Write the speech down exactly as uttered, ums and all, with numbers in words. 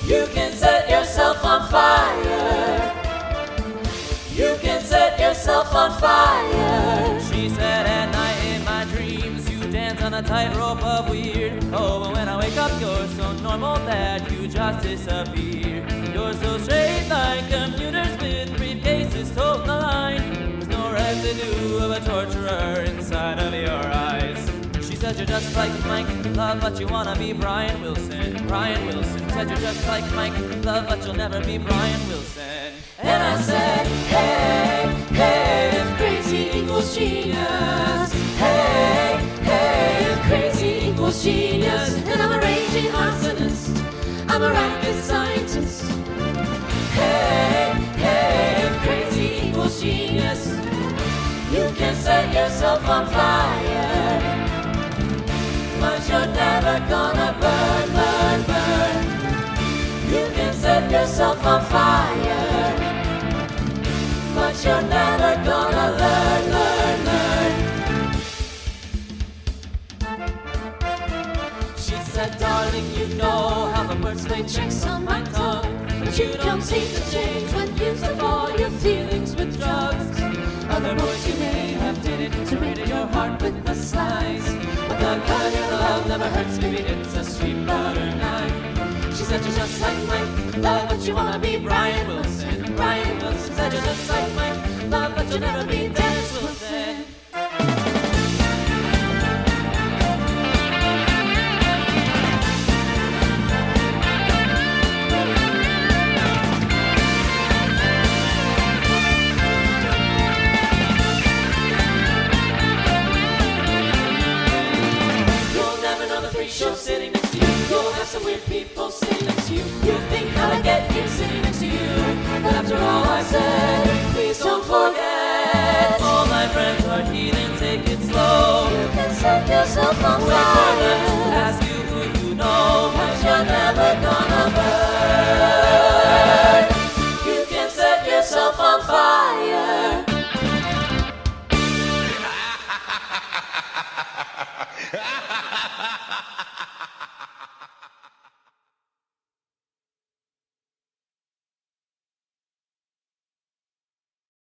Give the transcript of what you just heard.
You can set yourself on fire. You can set yourself on fire. She said at night in my dreams you dance on a tightrope of weird. Oh, but when I wake up you're so normal that you just disappear. You're so straight like computers with briefcases toting the line. There's no residue of a torturer inside of your eyes. She said you're just like Mike, love but you wanna be Brian Wilson. Brian Wilson said you're just like Mike, love but you'll never be Brian Wilson. And I said, hey, hey, if crazy equals genius. Hey, hey, if crazy equals genius. And I'm a raging arsonist, I'm a rocket scientist. Hey, hey, if crazy equals genius. You can set yourself on fire, but you're never gonna burn, burn, burn. You can set yourself on fire, but you're never gonna learn, learn, learn. She said, darling, you know how the words play tricks on my tongue, but you don't seem to change when used up all your feelings with drugs. Other boys you may have dated to rid your heart with the slice, but the kind of love never hurts, baby, it's a sweet butter knife. She said you're just like Mike, love but you wanna be Brian Wilson. Brian Wilson said you're just like Mike, love but you'll never be Dennis Wilson. Show sitting next to you, you'll have some weird people sitting next to you. You think how I get here sitting next to you, but after all I said, please don't forget. All my friends are heathens, take it slow. You can set yourself on Wait fire, for them to ask you who you know, but you're never gonna burn. You can set yourself on fire.